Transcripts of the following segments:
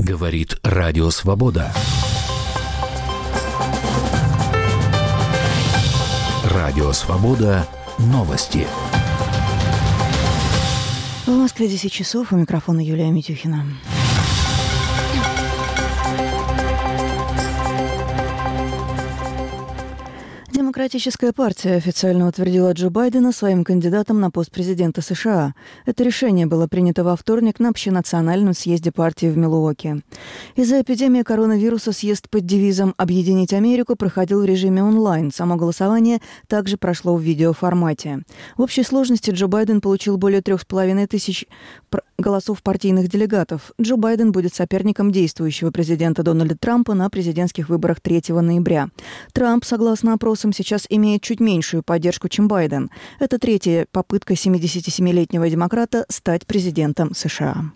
Говорит Радио Свобода. Радио Свобода. Новости. В Москве 10 часов. У микрофона Юлия Митюхина. Демократическая партия официально утвердила Джо Байдена своим кандидатом на пост президента США. Это решение было принято во вторник на общенациональном съезде партии в Милуоки. Из-за эпидемии коронавируса съезд под девизом «Объединить Америку» проходил в режиме онлайн. Само голосование также прошло в видеоформате. В общей сложности Джо Байден получил более 3500 голосов партийных делегатов. Джо Байден будет соперником действующего президента Дональда Трампа на президентских выборах 3 ноября. Трамп, согласно опросам, сейчас имеет чуть меньшую поддержку, чем Байден. Это третья попытка 77-летнего демократа стать президентом США.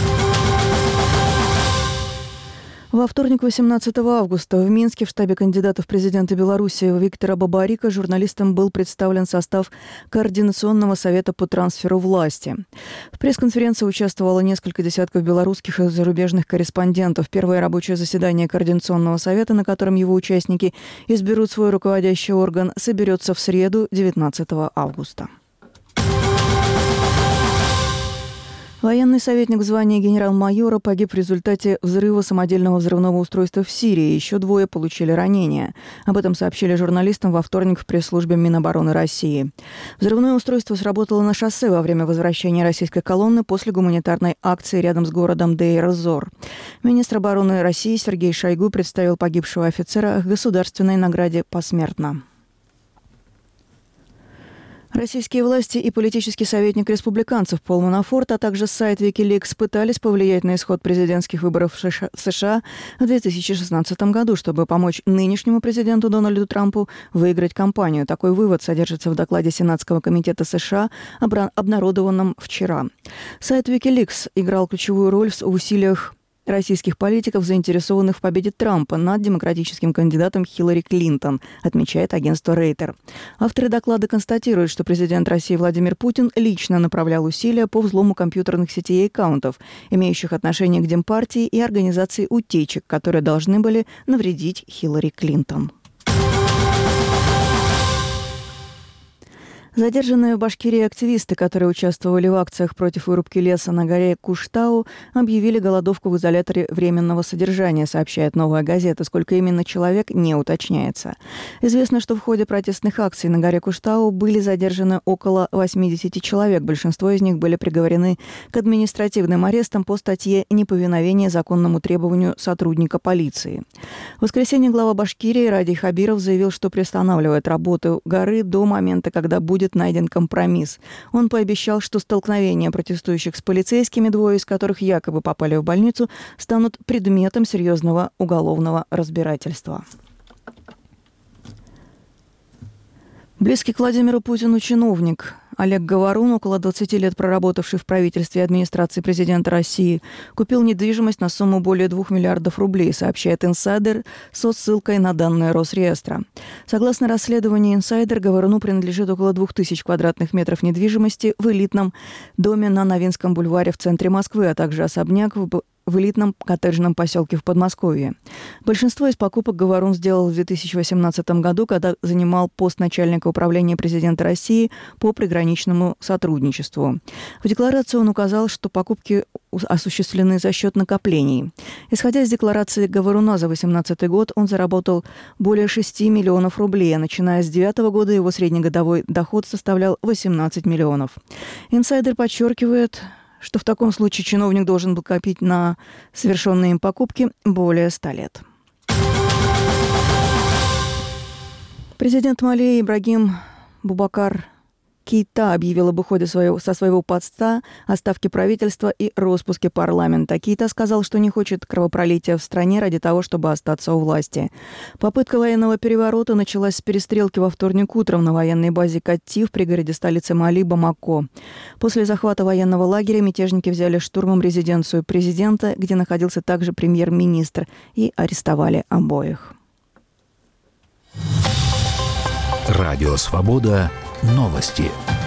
Во вторник, 18 августа, в Минске в штабе кандидата в президенты Беларуси Виктора Бабарика журналистам был представлен состав Координационного совета по трансферу власти. В пресс-конференции участвовало несколько десятков белорусских и зарубежных корреспондентов. Первое рабочее заседание Координационного совета, на котором его участники изберут свой руководящий орган, соберется в среду, 19 августа. Военный советник в звании генерал-майора погиб в результате взрыва самодельного взрывного устройства в Сирии. Еще 2 получили ранения. Об этом сообщили журналистам во вторник в пресс-службе Минобороны России. Взрывное устройство сработало на шоссе во время возвращения российской колонны после гуманитарной акции рядом с городом Дейр-эз-Зор. Министр обороны России Сергей Шойгу представил погибшего офицера к государственной награде посмертно. Российские власти и политический советник республиканцев Пол Манафорт, а также сайт Wikileaks пытались повлиять на исход президентских выборов в США в 2016 году, чтобы помочь нынешнему президенту Дональду Трампу выиграть кампанию. Такой вывод содержится в докладе Сенатского комитета США, обнародованном вчера. Сайт Wikileaks играл ключевую роль в усилиях российских политиков, заинтересованных в победе Трампа над демократическим кандидатом Хиллари Клинтон, отмечает агентство Рейтер. Авторы доклада констатируют, что президент России Владимир Путин лично направлял усилия по взлому компьютерных сетей и аккаунтов, имеющих отношение к Демпартии и организации утечек, которые должны были навредить Хиллари Клинтон. Задержанные в Башкирии активисты, которые участвовали в акциях против вырубки леса на горе Куштау, объявили голодовку в изоляторе временного содержания, сообщает «Новая газета». Сколько именно человек, не уточняется. Известно, что в ходе протестных акций на горе Куштау были задержаны около 80 человек. Большинство из них были приговорены к административным арестам по статье «Неповиновение законному требованию сотрудника полиции». В воскресенье глава Башкирии Радий Хабиров заявил, что приостанавливает работу горы до момента, когда будет найден компромисс. Он пообещал, что столкновения протестующих с полицейскими, 2 из которых якобы попали в больницу, станут предметом серьезного уголовного разбирательства. Близкий к Владимиру Путину чиновник Олег Говорун, около 20 лет проработавший в правительстве и администрации президента России, купил недвижимость на сумму более 2 миллиардов рублей, сообщает «Инсайдер» со ссылкой на данные Росреестра. Согласно расследованию «Инсайдер», Говоруну принадлежит около 2000 квадратных метров недвижимости в элитном доме на Новинском бульваре в центре Москвы, а также особняк в элитном коттеджном поселке в Подмосковье. Большинство из покупок Говорун сделал в 2018 году, когда занимал пост начальника управления президента России по приграничному сотрудничеству. В декларации он указал, что покупки осуществлены за счет накоплений. Исходя из декларации Говоруна за 2018 год, он заработал более 6 миллионов рублей, а начиная с 2009 года его среднегодовой доход составлял 18 миллионов. «Инсайдер» подчеркивает, что в таком случае чиновник должен был копить на совершенные им покупки более 100 лет. Президент Мали Ибрагим Бубакар Кейта объявил об уходе со своего поста, отставке правительства и распуске парламента. Кейта сказал, что не хочет кровопролития в стране ради того, чтобы остаться у власти. Попытка военного переворота началась с перестрелки во вторник утром на военной базе Катти в пригороде столицы Мали Бамако. После захвата военного лагеря мятежники взяли штурмом резиденцию президента, где находился также премьер-министр, и арестовали обоих. Радио Свобода. Новости.